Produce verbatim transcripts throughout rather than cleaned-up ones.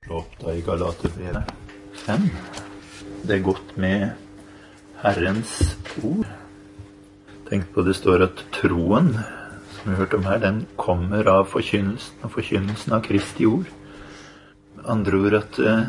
Opp da i Galaterbrevet fem. Det er godt med Herrens ord. Tenk på det står at troen, som vi hørte om her, den kommer av forkynnelsen, og forkynnelsen av Kristi ord. Andre ord at eh,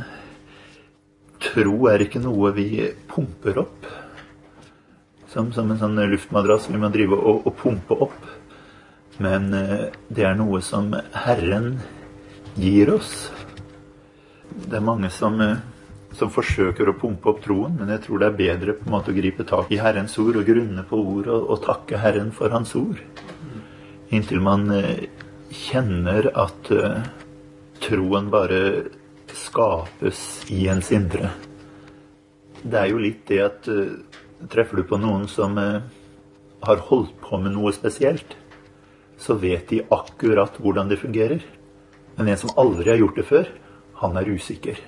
tro er ikke noe vi pumper opp, som, som en sånn luftmadrass vi må drive og, og pumpe opp. Men eh, det er noe som Herren gir oss. Det er mange som, som forsøker å pumpe opp troen, men jeg tror det er bedre på en måte å gripe tak i Herrens ord og grunne på ord og, og takke Herren for hans ord. Inntil man eh, kjenner at eh, troen bare skapes i ens indre. Det er jo litt det at eh, treffer du på noen som eh, har holdt på med noe spesielt, så vet de akkurat hvordan det fungerer. Men en som aldri har gjort det før, han er usikker.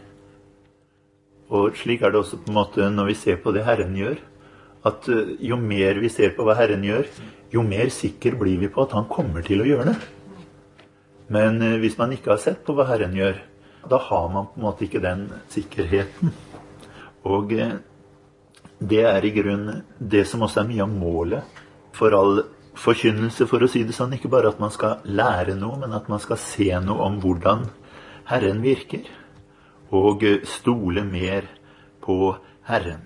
Og slik er det også på en måte når vi ser på det Herren gjør, at jo mer vi ser på hva Herren gjør, jo mer sikker blir vi på at han kommer til å gjøre det. Men hvis man ikke har sett på hva Herren gjør, da har man på en måte ikke den sikkerheten. Og det er i grunnen det som også er mye av målet for all forkynnelse, for å si det sånn. Ikke bare at man skal lære noe, men at man skal se noe om hvordan Herren virker, og stole mer på Herren.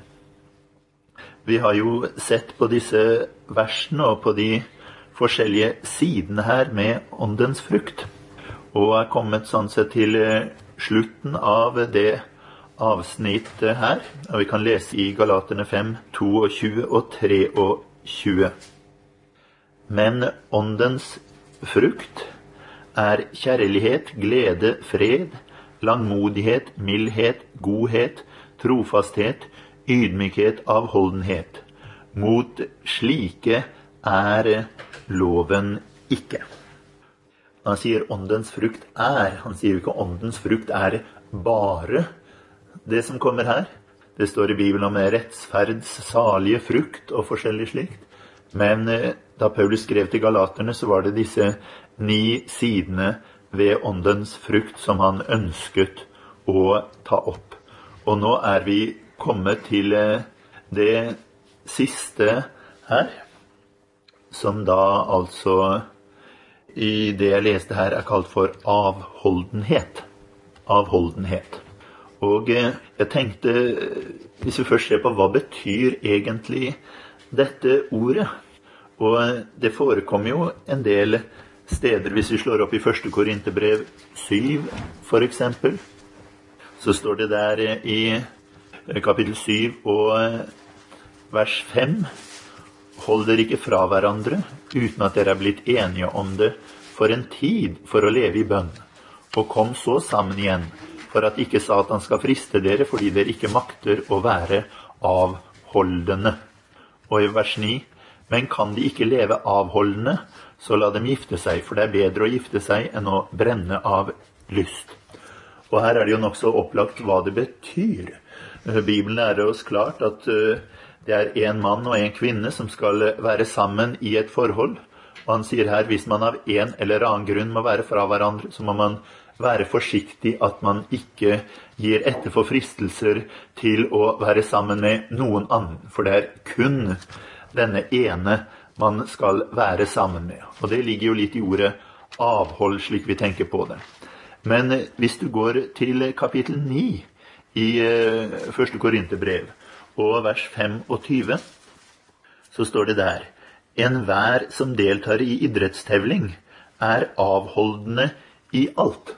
Vi har jo sett på disse versene og på de forskjellige sidene her med åndens frukt, og er kommet sånn sett til slutten av det avsnittet her, og vi kan lese i Galaterne fem, tjueto og tjuetre. Men åndens frukt er kjærlighet, glede, fred, langmodighet, mildhet, godhet, trofasthet, ydmykhet, avholdenhet. Mot slike er loven ikke. Han sier åndens frukt er, han sier ikke åndens frukt er bare det som kommer her. Det står i Bibelen om rettsferds salige frukt og forskjellig slikt. Men da Paulus skrev til Galaterne, så var det disse ni sidene ved åndens frukt som han ønsket å ta opp. Og nå er vi kommet til det siste her, som da altså i det jeg leste her er kalt for avholdenhet. Avholdenhet. Og jeg tenkte, hvis vi først ser på hva betyr egentlig dette ordet, og det forekommer jo en del steder, hvis vi slår opp i første Korinterbrev syv, for eksempel, så står det der i kapittel syv og vers fem, hold dere ikke fra hverandre, uten at dere er blitt enige om det for en tid for å leve i bønn, og kom så sammen igjen, for at ikke Satan skal friste dere, fordi dere ikke makter å være avholdende. Og i vers ni, men kan de ikke leve avholdende, så la dem gifte seg, for det er bedre å gifte seg enn å brenne av lyst. Og her er det jo nok så opplagt hva det betyr. Bibelen lærer oss klart at det er en mann og en kvinne som skal være sammen i et forhold. Og han sier her, hvis man av en eller annen grunn må være fra hverandre, så må man være forsiktig at man ikke gir etter for fristelser til å være sammen med noen annen. For det er kun denne ene man skal være sammen med. Og det ligger jo litt i ordet avhold, slik vi tenker på det. Men hvis du går til kapittel ni i første Korinterbrev, og vers tjuefem, så står det der, enhver som deltar i idrettstevling er avholdende i alt.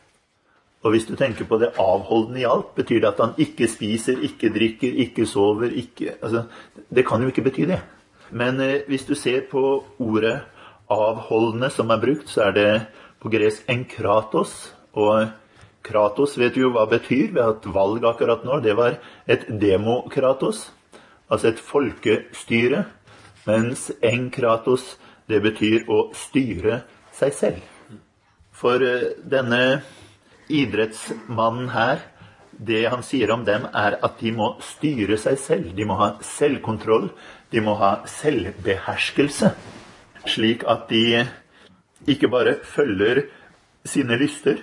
Og hvis du tenker på det avholdende i alt, betyr det at han ikke spiser, ikke drikker, ikke sover, ikke, altså, det kan jo ikke bety det. Men eh, hvis du ser på ordet avholdende som er brukt, så er det på gresk enkratos, og kratos vet du jo hva betyr. Vi har hatt valg akkurat nå, det var et demokratos, altså et folkestyre, mens enkratos, det betyr å styre seg selv. For eh, denne idrettsmannen her, det han sier om dem er at de må styre seg selv, de må ha selvkontroll, de må ha selvbeherskelse, slik at de ikke bare følger sine lyster,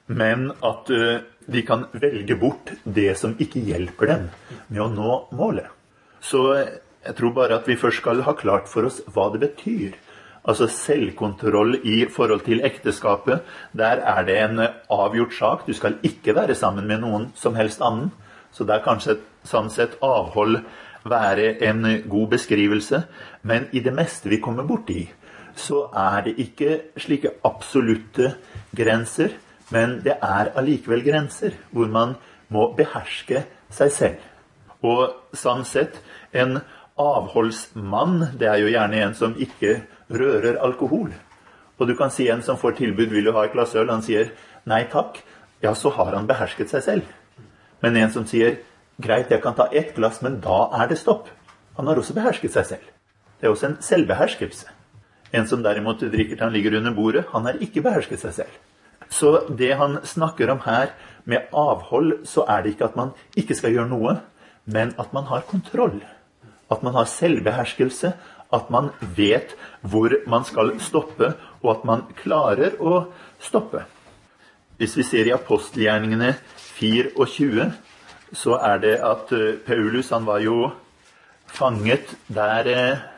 men at uh, de kan velge bort det som ikke hjelper dem med å nå målet. Så jeg tror bare at vi først skal ha klart for oss hva det betyr. Altså selvkontroll i forhold til ekteskapet, der er det en avgjort sak. Du skal ikke være sammen med noen som helst annen. Så der kanskje sånn sett avhold være en god beskrivelse. Men i det meste vi kommer bort i, så er det ikke slike absolutte grenser, men det er allikevel grenser hvor man må beherske seg selv. Og sånn sett, en avholdsmann, det er jo gjerne en som ikke rører alkohol. Og du kan si en som får tilbud, vil du ha et glass øl? Han sier, nei takk. Ja, så har han behersket seg selv. Men en som sier, greit, jeg kan ta ett glass, men da er det stopp. Han har også behersket seg selv. Det er også en selvbeherskelse. En som derimot drikker til han ligger under bordet, han har ikke behersket seg selv. Så det han snakker om her med avhold, så er det ikke at man ikke skal gjøre noe, men at man har kontroll. At man har selvbeherskelse, at man vet hvor man skal stoppe, og at man klarer å stoppe. Hvis vi ser i apostelgjerningene tjuefire, så er det at Paulus, han var jo fanget der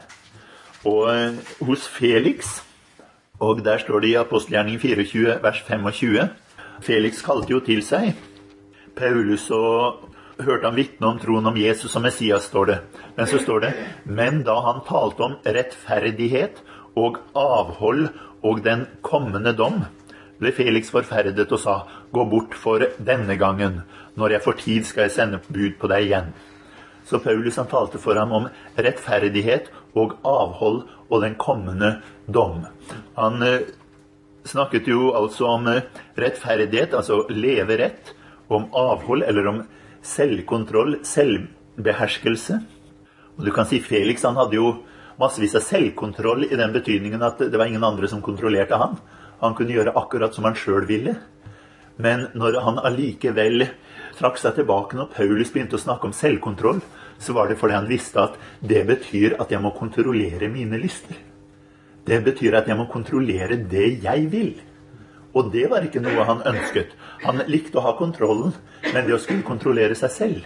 og hos Felix, og der står det i apostelgjerningen tjuefire, vers tjuefem. Felix kalte jo til seg Paulus, og hørte han vitne om troen om Jesus som Messias, står det. Men så står det, men da han talte om rettferdighet og avhold og den kommende dom, ble Felix forferdet og sa, gå bort for denne gangen, når jeg får tid skal jeg sende bud på deg igjen. Så Paulus han talte for ham om rettferdighet og avhold og den kommende dom. Han eh, snakket jo altså om rettferdighet, altså leve rett, om avhold eller om selvkontroll, selvbeherskelse. Og du kan si Felix, han hadde jo massevis av selvkontroll i den betydningen at det var ingen andre som kontrollerte han. Han kunne gjøre akkurat som han selv ville. Men når han allikevel trakk seg tilbake, når Paulus begynte å snakke om selvkontroll, så var det fordi han visste at det betyr at jeg må kontrollere mine lyster. Det betyr at jeg må kontrollere det jeg vil. Og det var ikke noe han ønsket. Han likte å ha kontrollen, men det å skulle kontrollere seg selv,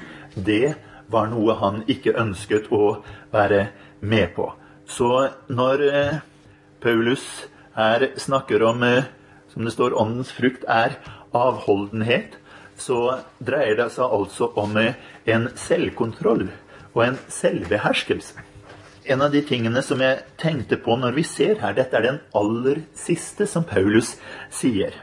det var noe han ikke ønsket å være med på. Så når eh, Paulus her snakker om, eh, som det står, åndens frukt er avholdenhet, så dreier det seg altså om eh, en selvkontroll og en selvbeherskelse. En av de tingene som jeg tenkte på når vi ser her, dette er den aller siste som Paulus sier.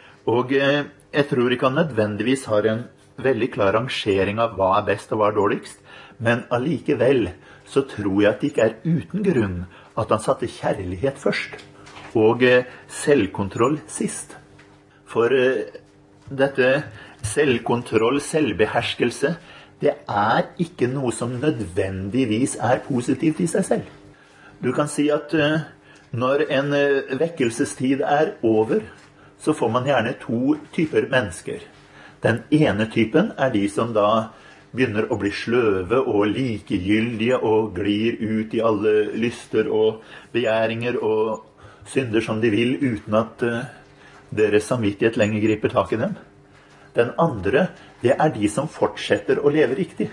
Og eh, jeg tror ikke han nødvendigvis har en veldig klar rangering av hva er best og hva er dårligst, men allikevel så tror jeg at det ikke er uten grunn at han satte kjærlighet først, og eh, selvkontroll sist. For eh, dette selvkontroll, selvbeherskelse, det er ikke noe som nødvendigvis er positivt i seg selv. Du kan si at uh, når en uh, vekkelsestid er over, så får man gjerne to typer mennesker. Den ene typen er de som da begynner å bli sløve og likegyldige og glir ut i alle lyster og begjæringer og synder som de vil, uten at uh, deres samvittighet lenger griper tak i dem. Den andre, det er de som fortsetter å leve riktig.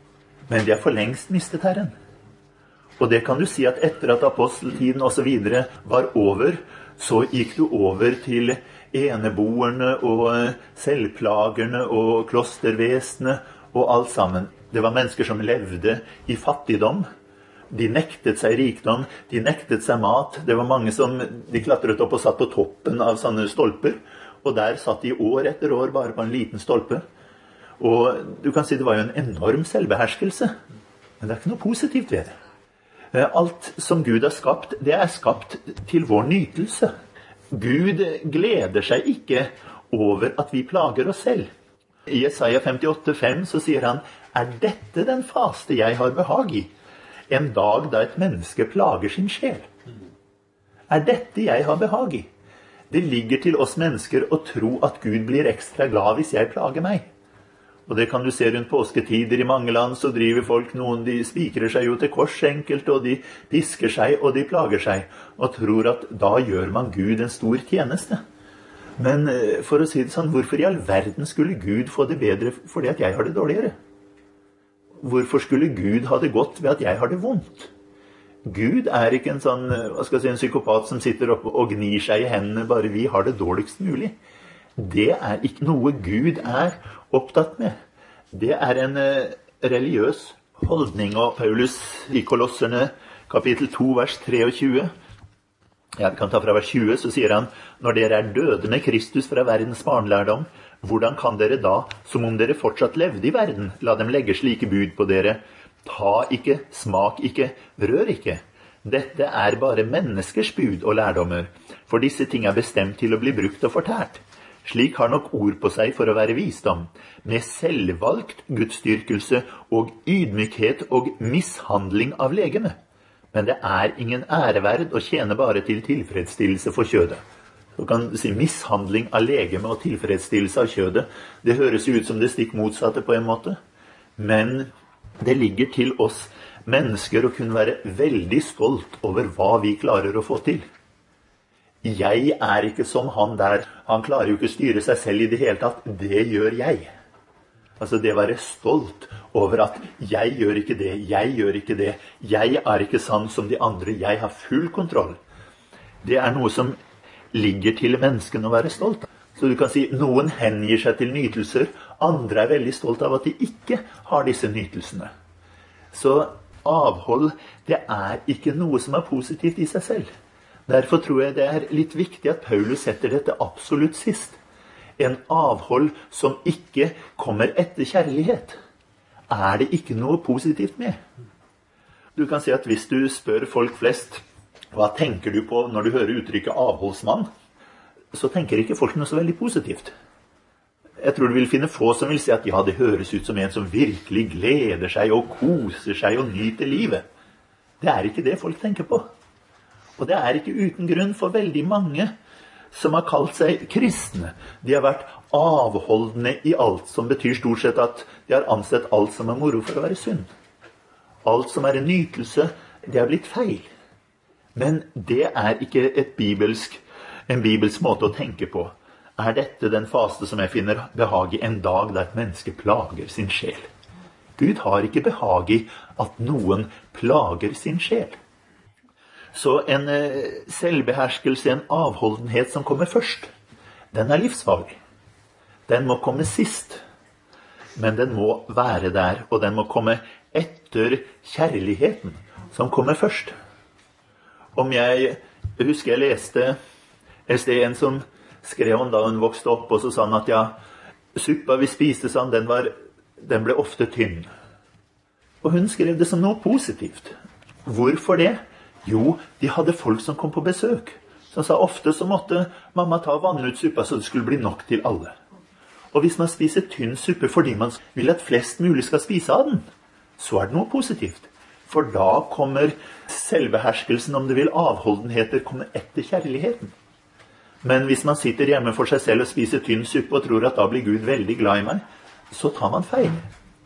Men de har for lengst mistet Herren. Og det kan du si at etter at aposteltiden og så videre var over, så gikk du over til eneboerne og selvplagerne og klostervesene og alt sammen. Det var mennesker som levde i fattigdom. De nektet seg rikdom, de nektet seg mat. Det var mange som de klatret opp og satt på toppen av sånne stolper. Og der satt de år etter år bare på en liten stolpe. Og du kan si det var jo en enorm selvbeherskelse. Men det er ikke noe positivt ved det. Alt som Gud har skapt, det er skapt til vår nytelse. Gud gleder seg ikke over at vi plager oss selv. I Jesaja femtiåtte fem så sier han, er dette den faste jeg har behag i? En dag da et menneske plager sin sjel. Er dette jeg har behag i? Det ligger til oss mennesker å tro at Gud blir ekstra glad hvis jeg plager meg. Og det kan du se rundt påsketider i mange land, så driver folk noen, de spikrer seg jo til kors enkelt, og de pisker seg, og de plager seg, og tror at da gjør man Gud en stor tjeneste. Men for å si det sånn, hvorfor i all verden skulle Gud få det bedre fordi at jeg har det dårligere? Hvorfor skulle Gud ha det godt ved at jeg har det vondt? Gud er ikke en sånn, hva skal jeg si, en psykopat som sitter oppe og gnir seg i hendene bare vi har det dårligst mulig. Det er ikke noe Gud er opptatt med. Det er en religiøs holdning, og Paulus i Kolosserne kapittel to vers tjuetre, jeg kan ta fra vers tjue, så sier han, når dere er døde med Kristus fra verdens barnelærdom, hvordan kan dere da, som om dere fortsatt levde i verden, la dem legge slike bud på dere? Ta ikke, smak ikke, rør ikke. Dette er bare menneskers bud og lærdommer, for disse ting er bestemt til å bli brukt og fortært. Slik har nok ord på seg for å være visdom, med selvvalgt gudsdyrkelse og ydmykhet og mishandling av legeme. Men det er ingen æreverd å tjene bare til tilfredsstillelse for kjødet. Så kan du si mishandling av legeme og tilfredsstillelse av kjødet. Det høres ut som det stikk motsatte på en måte. Men det ligger til oss mennesker å kunne være veldig stolt over hva vi klarer å få til. Jeg er ikke som han der. Han klarer jo ikke styre seg selv i det hele tatt. Det gjør jeg. Altså det å være stolt over at jeg gjør ikke det, jeg gjør ikke det, jeg er ikke sann som de andre, jeg har full kontroll. Det er noe som ligger til menneskene å være stolt av. Så du kan si, noen hengir seg til nytelser, andre er veldig stolt av at de ikke har disse nytelsene. Så avhold, det er ikke noe som er positivt i seg selv. Derfor tror jeg det er litt viktig at Paulus setter dette absolutt sist. En avhold som ikke kommer etter kjærlighet, er det ikke noe positivt med. Du kan si at hvis du spør folk flest, hva tenker du på når du hører uttrykket avholdsmann, så tenker ikke folk noe så veldig positivt. Jeg tror du vil finne få som vil si at ja, det høres ut som en som virkelig gleder seg og koser seg og nyter livet. Det er ikke det folk tenker på. Og det er ikke uten grunn, for veldig mange som har kalt seg kristne. De har vært avholdende i alt, som betyr stort sett at de har ansett alt som er moro for å være synd. Alt som er en nytelse, det har blitt feil. Men det er ikke et bibelsk, en bibelsk måte å tenke på. Er dette den faste som jeg finner behag i en dag der et menneske plager sin sjel? Gud har ikke behag i at noen plager sin sjel. Så en selvbeherskelse, en avholdenhet som kommer først, den er livsfarlig. Den må komme sist, men den må være der, og den må komme etter kjærligheten som kommer først. Om jeg husker jeg leste et sted en som skrev om da hun vokste opp, og så sa han at ja, suppa vi spiste sånn, den, var, den ble ofte tynn. Og hun skrev det som noe positivt. Hvorfor det? Jo, de hadde folk som kom på besøk. Som sa ofte så måtte mamma ta vann ut suppa så det skulle bli nok til alle. Og hvis man spiser tynn suppe fordi man vil at flest mulig skal spise av den, så er det noe positivt. For da kommer selvbeherskelsen, om det vil avholdenheter, komme etter kjærligheten. Men hvis man sitter hjemme for seg selv og spiser tynn suppe og tror at da blir Gud veldig glad i meg, så tar man feil.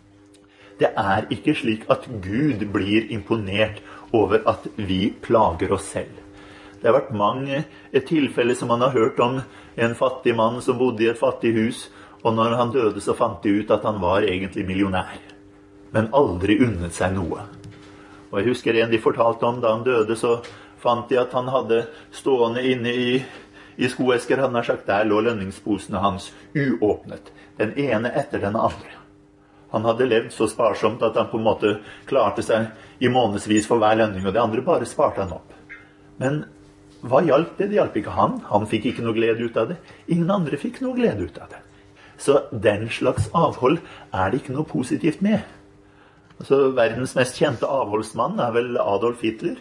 Det er ikke slik at Gud blir imponert over at vi plager oss selv. Det har vært mange et tilfelle som man har hørt om en fattig mann som bodde i et fattig hus, og når han døde så fant de ut at han var egentlig millionær, men aldri unnet seg noe. Og jeg husker en de fortalte om da han døde, så fant de at han hadde stående inne i, i skoesker, han har sagt, der lå lønningsposene hans uåpnet, den ene etter den andre. Han hadde levd så sparsomt at han på en måte klarte seg i månedsvis for hver lønning, og det andre bare sparte han opp. Men hva hjalp det? Det hjalp ikke han. Han fikk ikke noe glede ut av det. Ingen andre fikk noe glede ut av det. Så den slags avhold er det ikke noe positivt med. Altså, verdens mest kjente avholdsmann er vel Adolf Hitler.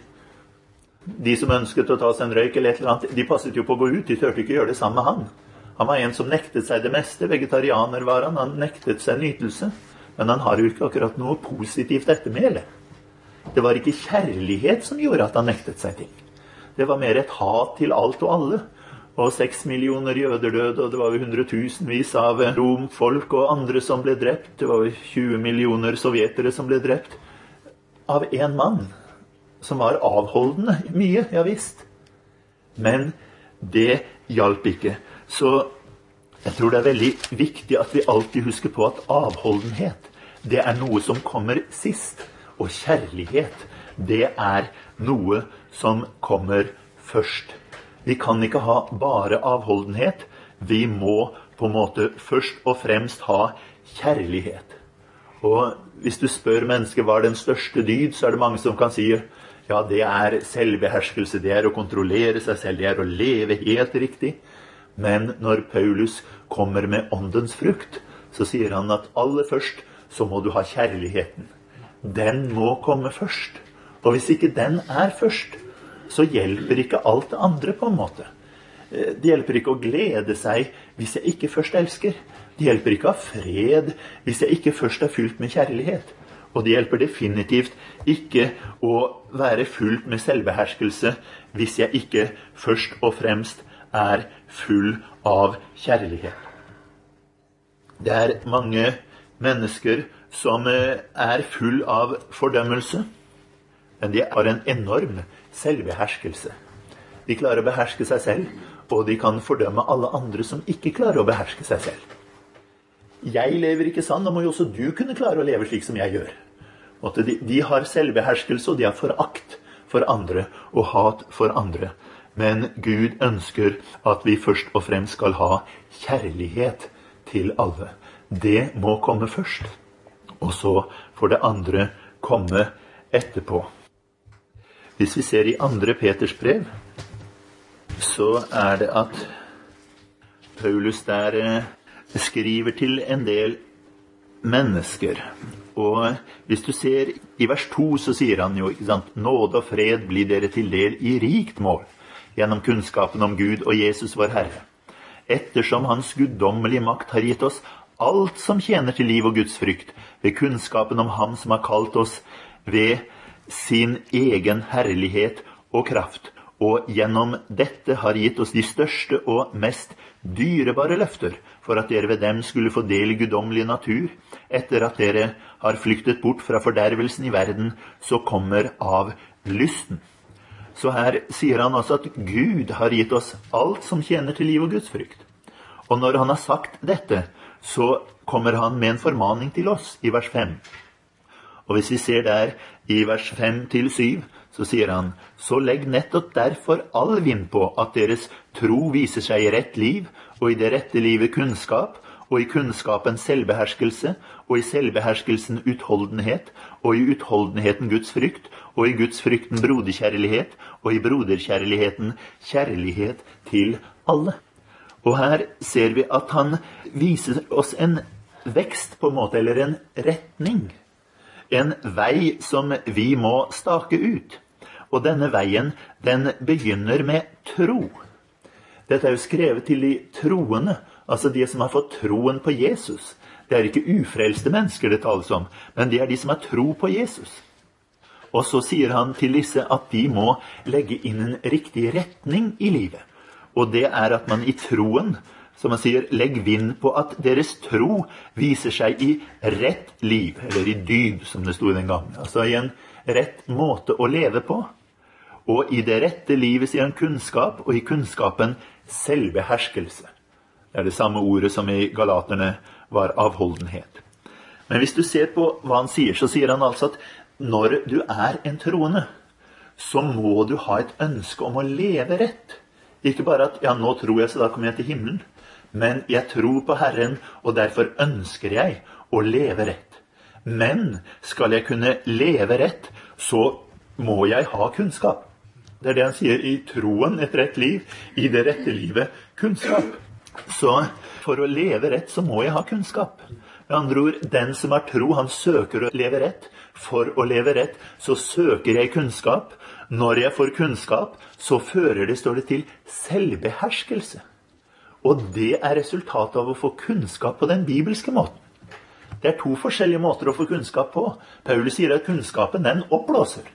De som ønsket å ta seg en røyk eller et eller annet, de passet jo på å gå ut. De tørte ikke gjøre det samme med han. Han var en som nektet seg det meste. Vegetarianer var han. Han nektet seg nytelse. Men han har jo ikke akkurat noe positivt ettermæle. Det var ikke kjærlighet som gjorde at han nektet seg ting. Det var mer et hat til alt og alle. Og seks millioner jøder døde, og det var jo hundretusenvis av romfolk og andre som ble drept. Det var jo tjue millioner sovjetere som ble drept. Av en mann som var avholdende mye, ja visst. Men det hjalp ikke. Så jeg tror det er veldig viktig at vi alltid husker på at avholdenhet, det er noe som kommer sist. Og kjærlighet, det er noe som kommer først. Vi kan ikke ha bare avholdenhet. Vi må på en måte først og fremst ha kjærlighet. Og hvis du spør mennesker hva er den største dyd, så er det mange som kan si ja, det er selvbeherskelse, det er å kontrollere seg selv, det er å leve helt riktig. Men når Paulus kommer med åndens frukt, så sier han at aller først så må du ha kjærligheten. Den må komme først. Og hvis ikke den er først, så hjelper ikke alt det andre på en måte. Det hjelper ikke å glede seg hvis jeg ikke først elsker. Det hjelper ikke å ha fred hvis jeg ikke først er fylt med kjærlighet. Og det hjelper definitivt ikke å være fullt med selvbeherskelse hvis jeg ikke først og fremst er full av kjærlighet. Det er mange mennesker som er full av fordømmelse, men de har en enorm selvbeherskelse. De klarer å beherske seg selv, og de kan fordømme alle andre som ikke klarer å beherske seg selv. Jeg lever ikke sånn, da må jo også du kunne klare å leve slik som jeg gjør. De, de har selvbeherskelse, og de har forakt for andre, og hat for andre. Men Gud ønsker at vi først og fremst skal ha kjærlighet til alle. Det må komme først, og så får det andre komme etterpå. Hvis vi ser i andre Peters brev, så er det at Paulus der skriver til en del mennesker. Og hvis du ser i vers to, så sier han jo, ikke sant, nåde og fred blir dere til del i rikt mål, gjennom kunnskapen om Gud og Jesus vår Herre. Ettersom hans guddommelige makt har gitt oss alt som tjener til liv og Guds frykt, ved kunnskapen om ham som har kalt oss ved sin egen herlighet og kraft, og gjennom dette har gitt oss de største og mest dyrebare løfter, for at dere ved dem skulle få del i guddommelig natur, etter at dere har flyktet bort fra fordervelsen i verden, så kommer av lysten. Så her sier han også at Gud har gitt oss alt som tjener til liv og Guds frykt. Og når han har sagt dette, så kommer han med en formaning til oss i vers fem. Og hvis vi ser der i vers fem til syv, så sier han, så legg nettopp derfor all vind på at deres tro viser seg i rett liv, og i det rette livet kunnskap, og i kunnskapen selvbeherskelse, og i selvbeherskelsen utholdenhet, og i utholdenheten Guds frykt, og i Guds frykten broderkjærlighet, og i broderkjærligheten kjærlighet til alle. Og her ser vi at han viser oss en vekst på en måte, eller en retning. En vei som vi må stake ut. Og denne veien, den begynner med tro. Dette er jo skrevet til de troende, altså de som har fått troen på Jesus. Det er ikke ufrelste mennesker det tales om, men det er de som har tro på Jesus. Og så sier han til disse at de må legge inn en riktig retning i livet. Og det er at man i troen, som man sier, legg vind på at deres tro viser seg i rett liv, eller i dyd, som det stod den gangen. Altså i en rett måte å leve på. Og i det rette livet sier han kunnskap, og i kunnskapen selvbeherskelse. Det er det samme ordet som i Galaterne var avholdenhet. Men hvis du ser på hva han sier, så sier han altså at når du er en troende, så må du ha et ønske om å leve rett. Ikke bare at, ja, nå tror jeg, så da kommer jeg til himmelen. Men jeg tror på Herren, og derfor ønsker jeg å leve rett. Men skal jeg kunne leve rett, så må jeg ha kunnskap. Det er det han sier i troen, et rett liv, i det rette livet, kunnskap. Så for å leve rett, så må jeg ha kunnskap. Med andre ord, den som har tro, han søker å leve rett. For å leve rett, så søker jeg kunnskap. Når jeg får kunnskap, så fører det, står det til, selvbeherskelse. Og det er resultatet av å få kunnskap på den bibelske måten. Det er to forskjellige måter å få kunnskap på. Paulus sier at kunnskapen, den oppblåser.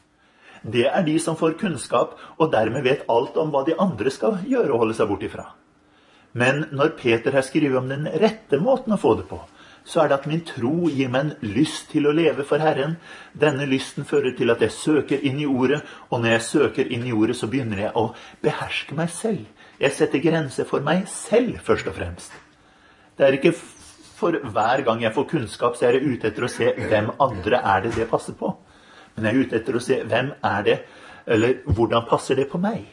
Det er de som får kunnskap, og dermed vet alt om hva de andre skal gjøre og holde seg bort ifra. Men når Peter har skrivet om den rette måten å få det på, så er det at min tro gir meg en lyst til å leve for Herren. Denne lysten fører til at jeg søker inn i ordet, og når jeg søker inn i ordet, så begynner jeg å beherske meg selv. Jeg setter grenser for meg selv, først og fremst. Det er ikke for hver gang jeg får kunnskap, så er jeg ute etter å se hvem andre er det det passer på. Men jeg er ute etter å se hvem er det, eller hvordan passer det på meg.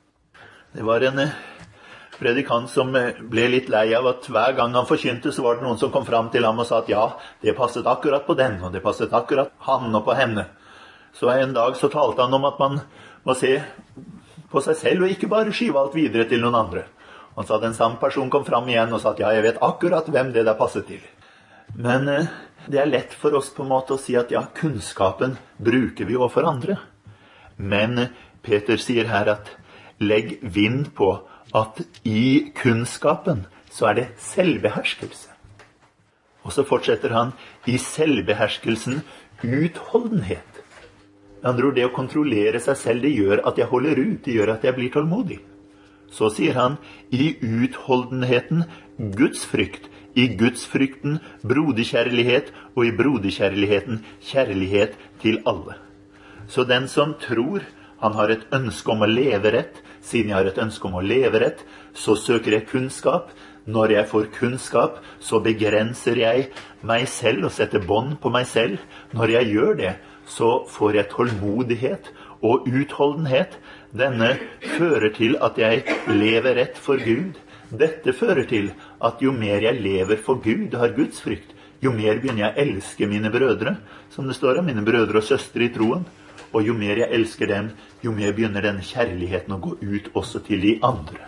Det var en predikant som ble litt lei av at hver gang han forkynte, så var det noen som kom fram til ham og sa at ja, det passet akkurat på den, og det passet akkurat han og på henne. Så en dag så talte han om at man må se på seg selv, og ikke bare skyve alt videre til noen andre. Han sa at en samme person kom fram igjen og sa at ja, jeg vet akkurat hvem det der passer til. Men eh, det er lett for oss på en måte å si at ja, kunnskapen bruker vi overfor andre. Men Peter sier her at legg vind på at i kunnskapen så er det selvbeherskelse. Og så fortsetter han i selvbeherskelsen utholdenhet. Han tror det å kontrollere seg selv, det gjør at jeg holder ut, det gjør at jeg blir tålmodig. Så sier han, i utholdenheten Guds frykt, i Guds frykten broderkjærlighet, og i broderkjærligheten kjærlighet til alle. Så den som tror han har et ønske om å leve rett, siden jeg har et ønske om å leve rett, så søker jeg kunnskap. Når jeg får kunnskap, så begrenser jeg meg selv og setter bånd på meg selv. Når jeg gjør det, så får jeg tålmodighet og utholdenhet. Denne fører til at jeg lever rett for Gud. Dette fører til at jo mer jeg lever for Gud, har Guds frykt, jo mer begynner jeg å elske mine brødre, som det står om, mine brødre og søstre i troen. Og jo mer jeg elsker dem, jo mer begynner denne kjærligheten å gå ut også til de andre.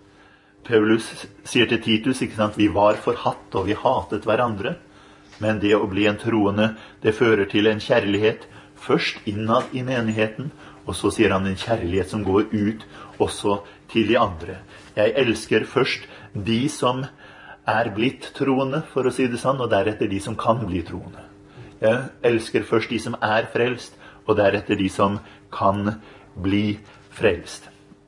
Paulus sier til Titus, ikke sant, vi var forhatt og vi hatet hverandre. Men det å bli en troende, det fører til en kjærlighet, først innad i menigheten, og så sier han en kjærlighet som går ut også til de andre. Jeg elsker først de som er blitt troende, for å si det sånn, og deretter de som kan bli troende. Jeg elsker først de som er frelst, og deretter de som kan bli frelst.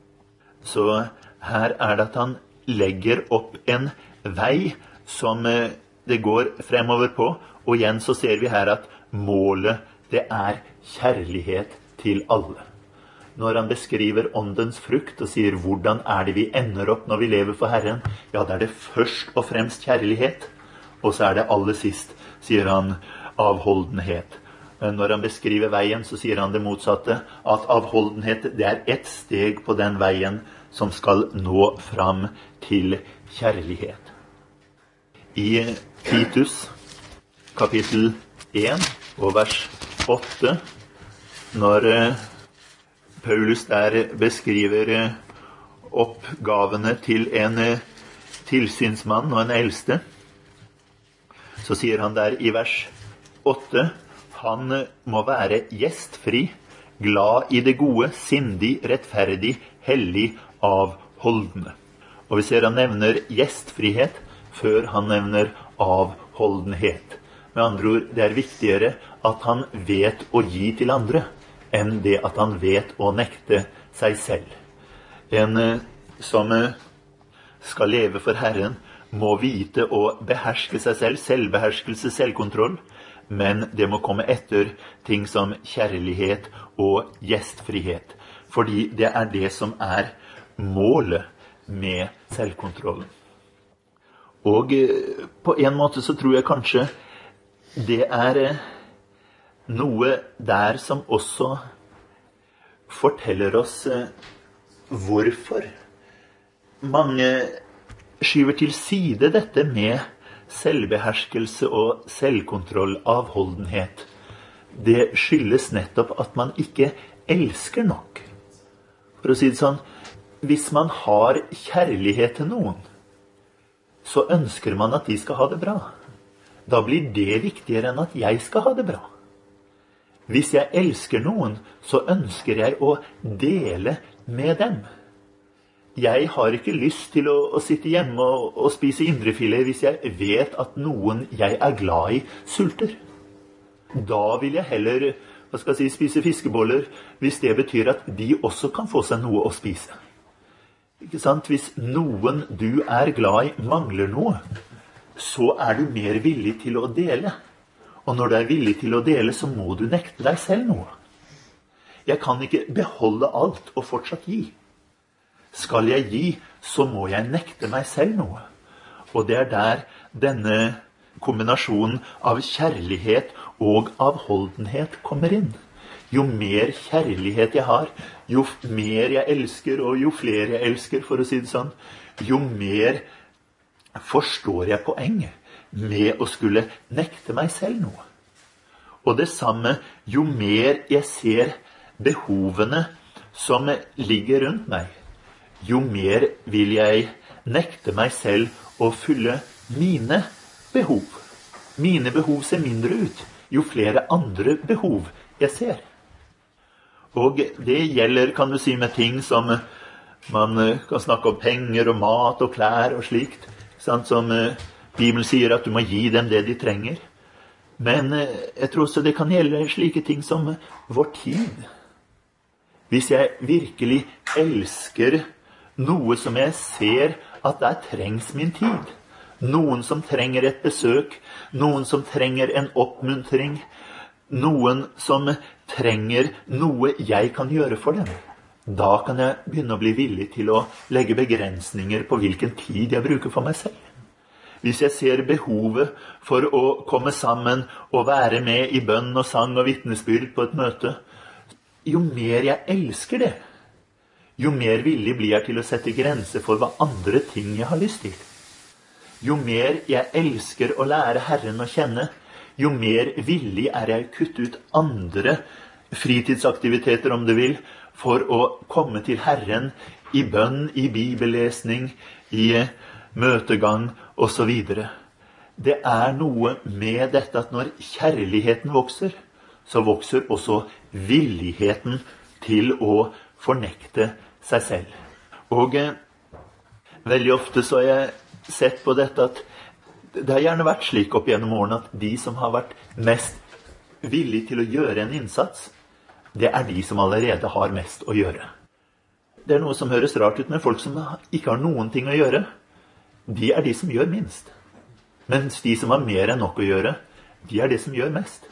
Så her er det at han legger opp en vei som det går fremover på, og igjen så ser vi her at målet, det er kjærlighet til alle. Når han beskriver åndens frukt og sier hvordan er det vi ender opp når vi lever for Herren, ja, det er det først og fremst kjærlighet, og så er det aller sist, sier han, avholdenhet. Når han beskriver veien, så sier han det motsatte, at avholdenhet, det er ett steg på den veien som skal nå fram til kjærlighet. I Titus, kapittel én og vers åtte, når Paulus der beskriver oppgavene til en tilsynsmann og en eldste, så sier han der i vers åtte, han må være gjestfri, glad i det gode, sindig, rettferdig, hellig, avholdende. Og vi ser han nevner gjestfrihet før han nevner avholdenhet. Med andre ord, det er viktigere at han vet å gi til andre, enn det at han vet å nekte seg selv. En som skal leve for Herren må vite å beherske seg selv, selvbeherskelse, selvkontroll, men det må komme etter ting som kjærlighet og gjestfrihet, fordi det er det som er målet med selvkontrollen. Og på en måte så tror jeg kanskje det er noe der som også forteller oss hvorfor mange skyver til side dette med selvbeherskelse og selvkontroll, avholdenhet. Det skyldes nettopp at man ikke elsker nok. For å si det sånn, hvis man har kjærlighet til noen, så ønsker man at de skal ha det bra. Da blir det viktigere enn at jeg skal ha det bra. Hvis jeg elsker noen, så ønsker jeg å dele med dem. Jeg har ikke lyst til å, å sitte hjemme og, og spise indrefilet hvis jeg vet at noen jeg er glad i sulter. Da vil jeg heller hva skal jeg si, spise fiskeboller hvis det betyr at de også kan få seg noe å spise. Ikke sant? Hvis noen du er glad i mangler noe, så er du mer villig til å dele. Og når du er villig til å dele, så må du nekte deg selv noe. Jeg kan ikke beholde alt og fortsatt gi. skal jeg gi, så må jeg nekte meg selv noe. Og det er der denne kombinasjonen av kjærlighet og avholdenhet kommer inn. Jo mer kjærlighet jeg har, jo mer jeg elsker, og jo flere jeg elsker, for å si det sånn, jo mer forstår jeg poenget med å skulle nekte meg selv noe. Og det samme, jo mer jeg ser behovene som ligger rundt meg, jo mer vil jeg nekte meg selv å fylle mine behov. Mine behov ser mindre ut, jo flere andre behov jeg ser. Og det gjelder, kan du si, med ting som man kan snakke om penger og mat og klær og slikt, sant? Som Bibelen sier at du må gi dem det de trenger. Men jeg tror også det kan gjelde slike ting som vår tid. Hvis jeg virkelig elsker noe som jeg ser at der trengs min tid, noen som trenger et besøk, noen som trenger en oppmuntring, noen som trenger noe jeg kan gjøre for dem, da kan jeg begynne å bli villig til å legge begrensninger på hvilken tid jeg bruker for meg selv. Hvis jeg ser behovet for å komme sammen og være med i bønn og sang og vitnesbyrd på et møte, jo mer jeg elsker det, jo mer villig blir jeg til å sette grenser for hva andre ting jeg har lyst til. Jo mer jeg elsker å lære Herren å kjenne, jo mer villig er jeg å kutte ut andre fritidsaktiviteter, om du vil, for å komme til Herren i bønn, i bibellesning, i møtegang og så videre. Det er noe med dette at når kjærligheten vokser, så vokser også villigheten til å fornekte seg selv. Og eh, veldig ofte så har jeg sett på dette at det har gjerne vært slik opp gjennom årene at de som har vært mest villige til å gjøre en innsats, det er de som allerede har mest å gjøre. Det er noe som høres rart ut, men folk som ikke har noen ting å gjøre, de er de som gjør minst. Mens de som har mer enn nok å gjøre, de er de som gjør mest.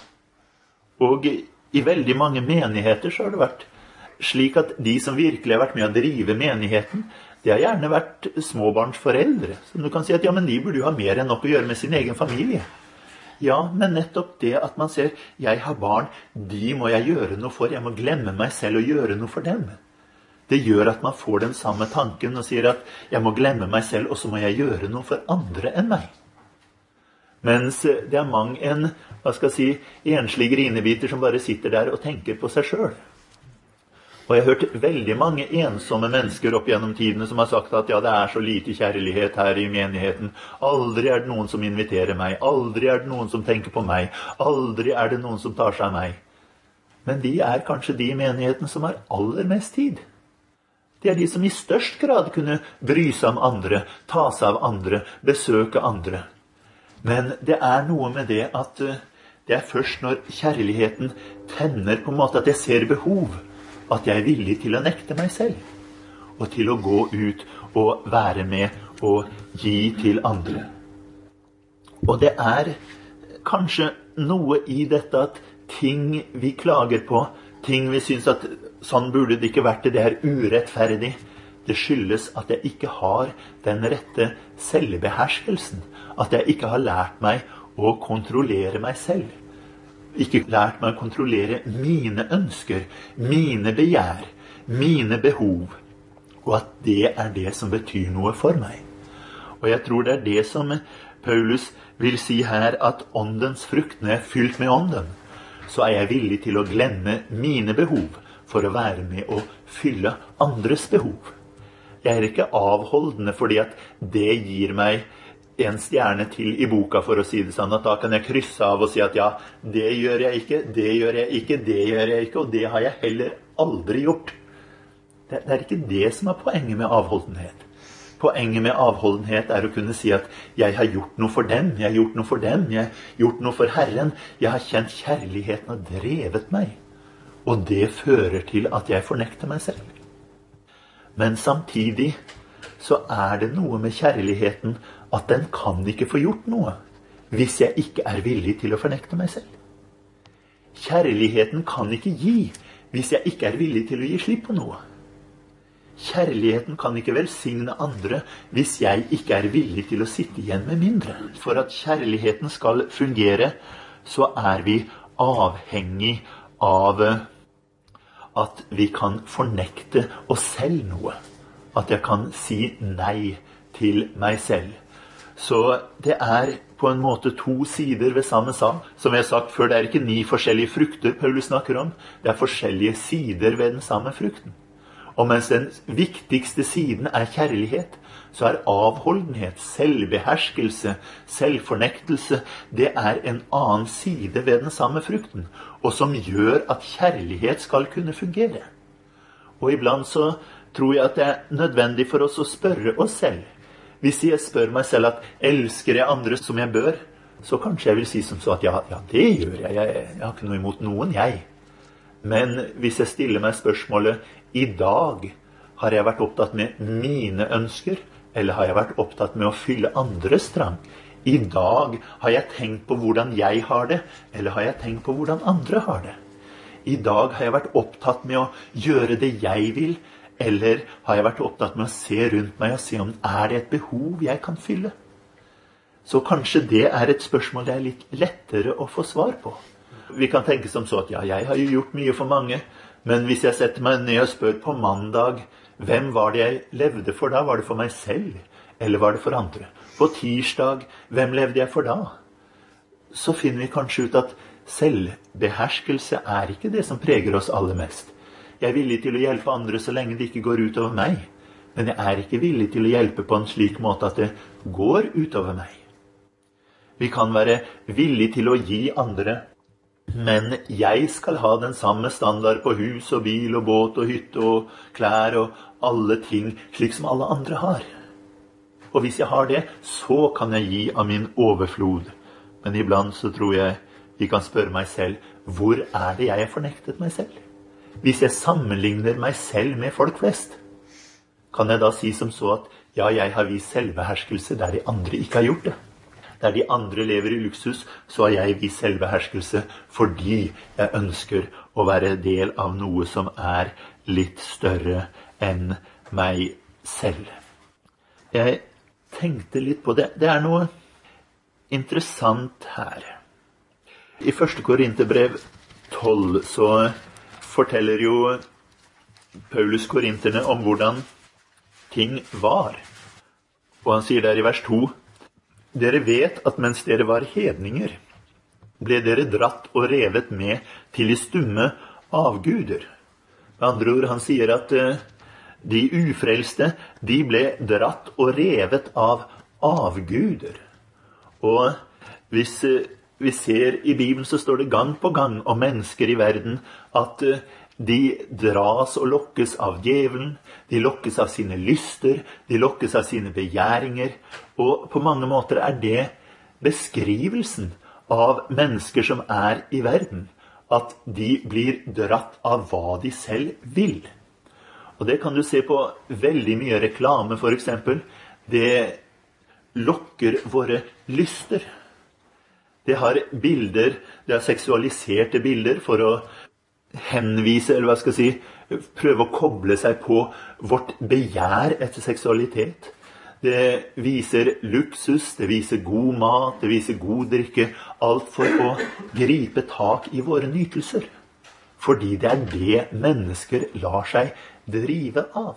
Og i veldig mange menigheter så har det vært slik at de som virkelig har vært med å drive menigheten, det har gjerne vært småbarnsforeldre. Så du kan si at ja, men de burde jo ha mer enn nok å gjøre med sin egen familie. Ja, men nettopp det at man ser, jeg har barn, de må jeg gjøre noe for, jeg må glemme meg selv og gjøre noe for dem. Det gjør at man får den samme tanken og sier at jeg må glemme meg selv, og så må jeg gjøre noe for andre enn meg. Mens det er mang en, hva skal jeg si, enslig grinebiter som bare sitter der og tenker på seg selv. Og jeg har hørt veldig mange ensomme mennesker opp gjennom tidene som har sagt at ja, det er så lite kjærlighet her i menigheten. Aldri er det noen som inviterer meg. Aldri er det noen som tenker på meg. Aldri er det noen som tar seg av meg. Men de er kanskje de i menigheten som har aller mest tid. Det er de som i størst grad kunne bry seg om andre, ta seg av andre, besøke andre. Men det er noe med det at det er først når kjærligheten tenner på en måte at jeg ser behov, at jeg er villig til å nekte meg selv, og til å gå ut og være med og gi til andre. Og det er kanskje noe i dette at ting vi klager på, ting vi synes at sånn burde det ikke vært, det er urettferdig, det skyldes at jeg ikke har den rette selvbeherskelsen, at jeg ikke har lært meg å kontrollere meg selv. Ikke lært meg å kontrollere mine ønsker, mine begjær, mine behov, og at det er det som betyr noe for meg. Og jeg tror det er det som Paulus vil si her, at åndens frukt, når jeg er fylt med ånden, så er jeg villig til å glemme mine behov for å være med å fylle andres behov. Jeg er ikke avholdende fordi at det gir meg en stjerne til i boka, for å si det sånn, at da kan jeg krysse av og si at ja, det gjør jeg ikke, det gjør jeg ikke, det gjør jeg ikke, og det har jeg heller aldri gjort. Det, det er ikke det som er poenget med avholdenhet. Poenget med avholdenhet er å kunne si at jeg har gjort noe for dem, jeg har gjort noe for dem, jeg har gjort noe for Herren, jeg har kjent kjærligheten og drevet meg, og det fører til at jeg fornekter meg selv. Men samtidig så er det noe med kjærligheten at den kan ikke få gjort noe hvis jeg ikke er villig til å fornekte meg selv. Kjærligheten kan ikke gi hvis jeg ikke er villig til å gi slipp på noe. kjærligheten kan ikke velsigne andre hvis jeg ikke er villig til å sitte igjen med mindre. For at kjærligheten skal fungere, så er vi avhengig av at vi kan fornekte oss selv noe. At jeg kan si nei til meg selv. Så det er på en måte to sider ved samme sak. Som jeg har sagt før, det er ikke ni forskjellige frukter Paulus snakker om. Det er forskjellige sider ved den samme frukten. Og mens den viktigste siden er kjærlighet, så er avholdenhet, selvbeherskelse, selvfornektelse, det er en annen side ved den samme frukten, og som gjør at kjærlighet skal kunne fungere. Og iblant så tror jeg at det er nødvendig for oss å spørre oss selv. Hvis jeg spør meg selv at elsker jeg andre som jeg bør, så kanskje jeg vil si som så at ja, ja det gjør jeg. jeg, jeg har ikke noe imot noen, jeg. Men hvis jeg stiller meg spørsmålet, i dag har jeg vært opptatt med mine ønsker, eller har jeg vært opptatt med å fylle andres trang? I dag har jeg tenkt på hvordan jeg har det, eller har jeg tenkt på hvordan andre har det? I dag har jeg vært opptatt med å gjøre det jeg vil, eller har jeg vært opptatt med å se rundt meg og se om er det et behov jeg kan fylle? Så kanskje det er et spørsmål det er litt lettere å få svar på. Vi kan tenke som så at ja, jeg har jo gjort mye for mange, men hvis jeg setter meg ned og spør på mandag, hvem var det jeg levde for da? Var det for meg selv, eller var det for andre? På tirsdag, hvem levde jeg for da? Så finner vi kanskje ut at selvbeherskelse er ikke det som preger oss aller mest. Jeg er villig til å hjelpe andre så lenge det ikke går ut over meg, men jeg er ikke villig til å hjelpe på en slik måte at det går ut over meg. Vi kan være villige til å gi andre, men jeg skal ha den samme standard på hus og bil og båt og hytte og klær og alle ting slik som alle andre har. Og hvis jeg har det, så kan jeg gi av min overflod. Men iblant så tror jeg vi kan spørre meg selv, hvor er det jeg har fornektet meg selv? Hvis jeg sammenligner meg selv med folk flest, kan jeg da si som så at ja, jeg har vist selvbeherskelse der de andre ikke har gjort det. Der de andre lever i luksus, så har jeg vist selvbeherskelse fordi jeg ønsker å være del av noe som er litt større enn meg selv. Jeg tenkte litt på det. Det er noe interessant her. I første Korinterbrev tolv så forteller jo Paulus korinterne om hvordan ting var. Og han sier der i vers to, dere vet at mens dere var hedninger, ble dere dratt og revet med til de stumme avguder. Med andre ord, han sier at uh, de ufrelste, de ble dratt og revet av avguder. Og hvis uh, vi ser i Bibelen, så står det gang på gang om mennesker i verden at uh, de dras og lokkes av djevelen, de lokkes av sine lyster, de lokkes av sine begjæringer, og på mange måter er det beskrivelsen av mennesker som er i verden, at de blir dratt av hva de selv vil. Og det kan du se på veldig mye reklame, for eksempel. Det lokker våre lyster. Det har bilder, det har seksualiserte bilder for å henvise, eller hva skal jeg si, prøve å koble seg på vårt begjær etter seksualitet. Det viser luksus, det viser god mat, det viser god drikke, alt for å gripe tak i våre nytelser. Fordi det er det mennesker lar seg drive av.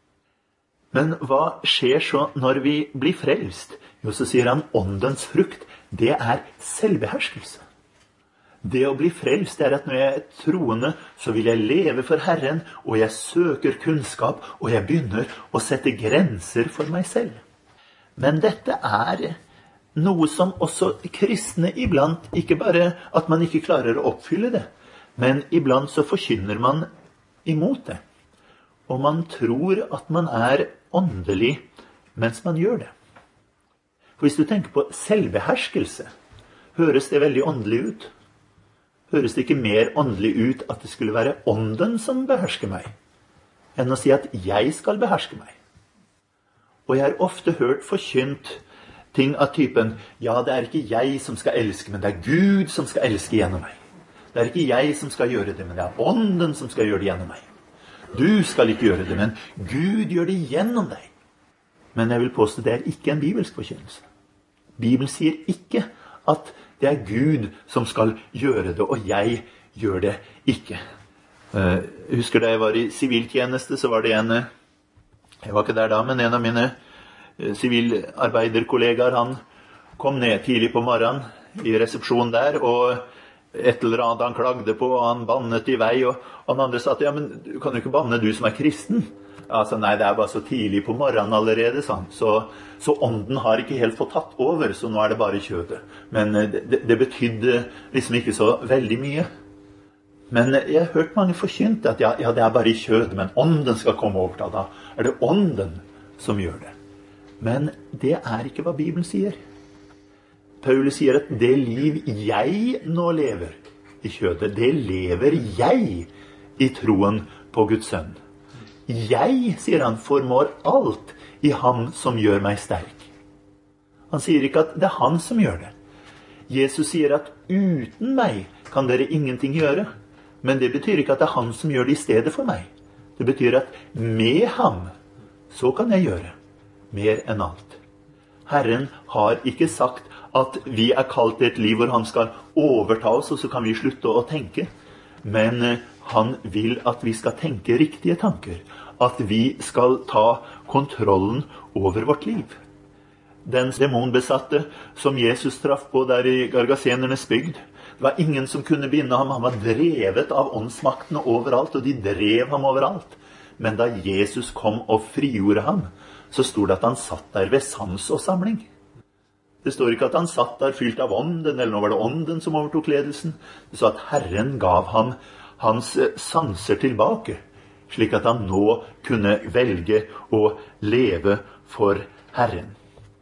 Men hva skjer så når vi blir frelst? Jo, så sier han åndens frukt, det er selvbeherskelse. Det å bli frelst er at når jeg er troende, så vil jeg leve for Herren, og jeg søker kunnskap, og jeg begynner å sette grenser for meg selv. Men dette er noe som også kristne iblant, ikke bare at man ikke klarer å oppfylle det, men iblant så forkynner man imot det. Og man tror at man er åndelig mens man gjør det. For hvis du tenker på selvbeherskelse, høres det veldig åndelig ut. Høres det ikke mer åndelig ut at det skulle være ånden som behersker meg, enn å si at jeg skal beherske meg. Og jeg har ofte hørt forkynt ting av typen, ja, det er ikke jeg som skal elske, men det er Gud som skal elske gjennom meg. Det er ikke jeg som skal gjøre det, men det er ånden som skal gjøre det gjennom meg. Du skal ikke gjøre det, men Gud gjør det gjennom deg. Men jeg vil påstå det er ikke en bibelsk forkynnelse. Bibelen sier ikke at det er Gud som skal gjøre det, og jeg gjør det ikke. Jeg husker da jeg var i siviltjeneste, så var det en, jeg var ikke der da, men en av mine sivilarbeiderkollegaer, han kom ned tidlig på morgenen i resepsjonen der, og et eller annet han klagde på, og han bannet i vei, og han andre sa at, ja, men du kan jo ikke banne, du som er kristen. Altså, nei, det er bare så tidlig på morgenen allerede, sa han. Så, så ånden har ikke helt fått tatt over, så nå er det bare kjødet. Men det, det, det betydde liksom ikke så veldig mye. Men jeg har hørt mange forkynt at ja, ja, det er bare i kjødet, men ånden skal komme over til, da er det ånden som gjør det. Men det er ikke hva Bibelen sier. Paulus sier at det liv jeg nå lever i kjødet, det lever jeg i troen på Guds sønn. Jeg, sier han, formår alt i ham som gjør meg sterk. Han sier ikke at det er han som gjør det. Jesus sier at uten meg kan dere ingenting gjøre. Men det betyr ikke at det er han som gjør det i stedet for meg. Det betyr at med ham så kan jeg gjøre mer enn alt. Herren har ikke sagt at vi er kalt til et liv hvor han skal overta oss, og så kan vi slutte å tenke. Men han vil at vi skal tenke riktige tanker. At vi skal ta kontrollen over vårt liv. Den demonbesatte som Jesus traff på der i Gargasenernes bygd, det var ingen som kunne binde ham. Han var drevet av åndsmaktene overalt, og de drev ham overalt. Men da Jesus kom og frigjorde ham, så stod det at han satt der ved sans og samling. Det står ikke at han satt der fylt av ånden, eller nå var det ånden som overtok ledelsen. Det står at Herren gav ham hans sanser tilbake, slik at han nå kunne velge å leve for Herren.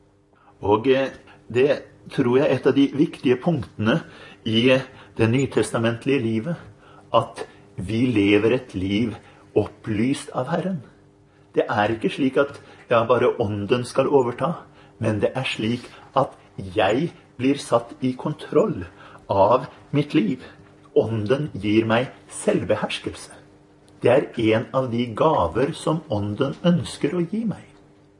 Og det tror jeg er et av de viktige punktene i det nytestamentlige livet, at vi lever et liv opplyst av Herren. Det er ikke slik at ja, bare ånden skal overta, men det er slik at jeg blir satt i kontroll av mitt liv. Ånden gir meg selvbeherskelse. Det er en av de gaver som ånden ønsker å gi meg.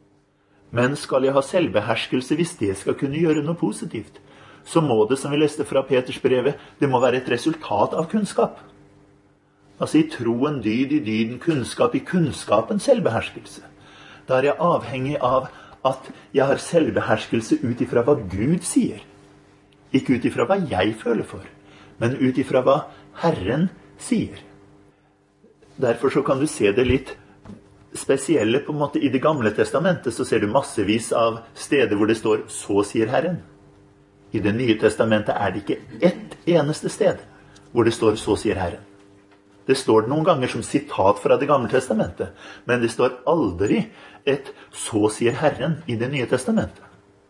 Men skal jeg ha selvbeherskelse hvis det skal kunne gjøre noe positivt, så må det, som vi leste fra Peters brevet, det må være et resultat av kunnskap. Altså i troen dyd, i dyden kunnskap, i kunnskapen selvbeherskelse. Da er jeg avhengig av at jeg har selvbeherskelse ut ifra hva Gud sier. Ikke ut ifra hva jeg føler for, men ut ifra hva Herren sier. Derfor så kan du se det litt spesielle på en måte. I det gamle testamentet så ser du massevis av steder hvor det står «Så sier Herren». I det nye testamentet er det ikke ett eneste sted hvor det står «Så sier Herren». Det står det noen ganger som sitat fra det gamle testamentet, men det står aldri et «Så sier Herren» i det nye testamentet.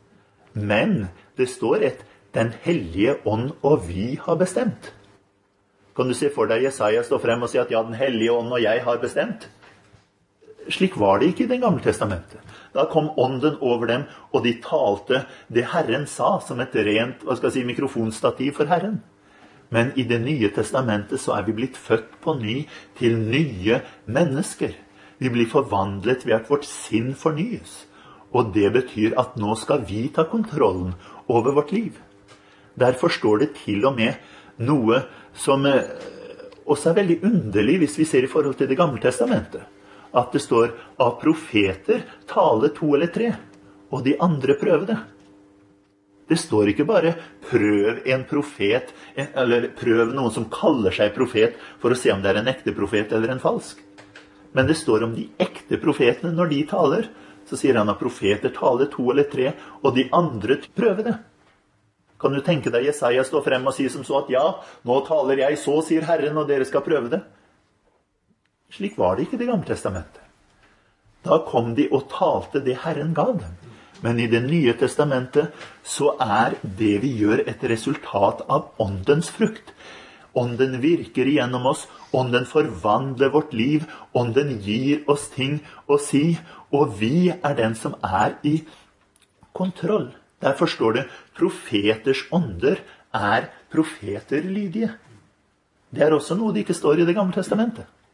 Men det står et «Den hellige ånd og vi har bestemt». Kan du se for deg Jesaja stå frem og si at ja, den hellige ånd og jeg har bestemt? Slik var det ikke i det gamle testamentet. Da kom ånden over dem, og de talte det Herren sa som et rent, hva skal jeg si, mikrofonstativ for Herren. Men i det nye testamentet så er vi blitt født på ny til nye mennesker. Vi blir forvandlet ved at vårt sinn fornyes. Og det betyr at nå skal vi ta kontrollen over vårt liv. Derfor står det til og med noe som også er veldig underlig hvis vi ser i forhold til det gamle testamentet. At det står av profeter tale to eller tre, og de andre prøve det. Det står ikke bare prøv en profet, eller prøv noen som kaller seg profet, for å se om det er en ekte profet eller en falsk. Men det står om de ekte profetene. Når de taler, så sier han at profeter taler to eller tre, og de andre prøver det. Kan du tenke deg Jesaja stå frem og si som så at ja, nå taler jeg, så sier Herren, og dere skal prøve det? Slik var det ikke i det gamle testamentet. Da kom de og talte det Herren gav dem. Men i det nye testamentet så er det vi gjør et resultat av åndens frukt. Ånden virker igjennom oss, ånden forvandler vårt liv, ånden gir oss ting å si, og vi er den som er i kontroll. Derfor står det, profeters ånder er profeter lydige. Det er også noe det ikke står i det gamle testamentet.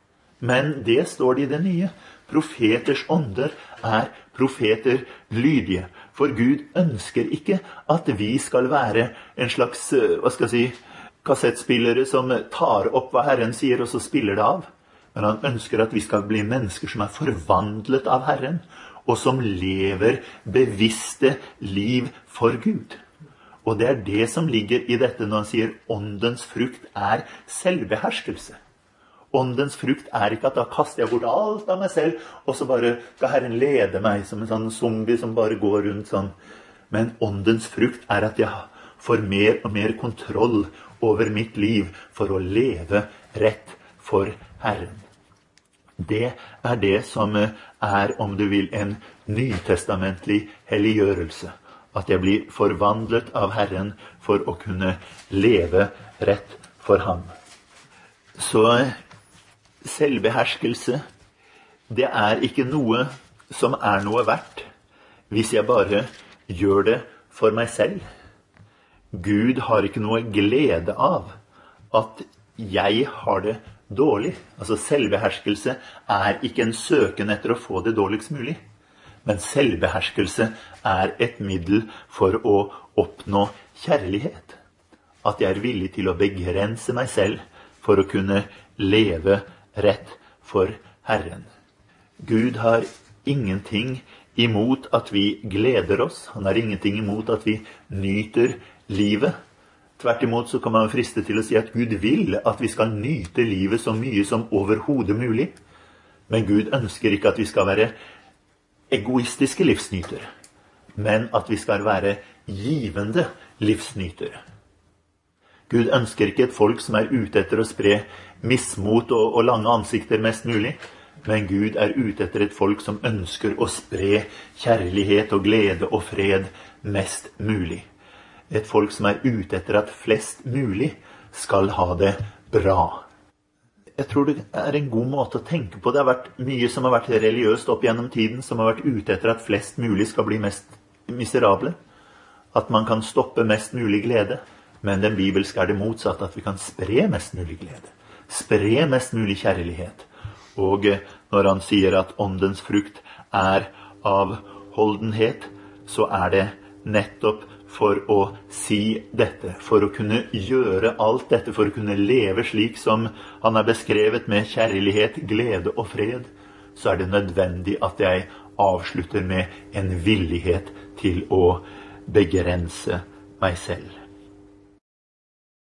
Men det står det i det nye. Profeters ånder er profeter lydige. For Gud ønsker ikke at vi skal være en slags, hva skal jeg si, kassettspillere som tar opp hva Herren sier, og så spiller det av. Men han ønsker at vi skal bli mennesker som er forvandlet av Herren, og som lever bevisste liv for Gud. Og det er det som ligger i dette når han sier åndens frukt er selvbeherskelse. Åndens frukt er ikke at da kaster jeg bort alt av meg selv, og så bare skal Herren lede meg som en sånn zombie som bare går rundt sånn. Men åndens frukt er at jeg får mer og mer kontroll over mitt liv for å leve rett for Herren. Det er det som er, om du vil, en nytestamentlig helliggjørelse. At jeg blir forvandlet av Herren for å kunne leve rett for ham. Så selvbeherskelse, det er ikke noe som er noe verdt hvis jeg bare gjør det for meg selv. Gud har ikke noe glede av at jeg har det dårlig. Altså selvbeherskelse er ikke en søken etter å få det dårligst mulig. Men selvbeherskelse er et middel for å oppnå kjærlighet. At jeg er villig til å begrense meg selv for å kunne leve rett for Herren. Gud har ingenting imot at vi gleder oss. Han har ingenting imot at vi nyter livet. Tvert imot så kan man friste til å si at Gud vil at vi skal nyte livet så mye som overhodet mulig. Men Gud ønsker ikke at vi skal være egoistiske livsnytere, men at vi skal være givende livsnytere. Gud ønsker ikke et folk som er ute etter å spre mismot og, og lange ansikter mest mulig, men Gud er ute etter et folk som ønsker å spre kjærlighet og glede og fred mest mulig. Et folk som er ute etter at flest mulig skal ha det bra. Jeg tror det er en god måte å tenke på. Det har vært mye som har vært religiøst opp gjennom tiden, som har vært ute etter at flest mulig skal bli mest miserable. At man kan stoppe mest mulig glede. Men den bibelske er det motsatt, at vi kan spre mest mulig glede. Spre mest mulig kjærlighet. Og når han sier at åndens frukt er avholdenhet, så er det nettopp for å si dette, for å kunne gjøre alt dette, for å kunne leve slik som han har beskrevet med kjærlighet, glede og fred, så er det nødvendig at jeg avslutter med en villighet til å begrense meg selv.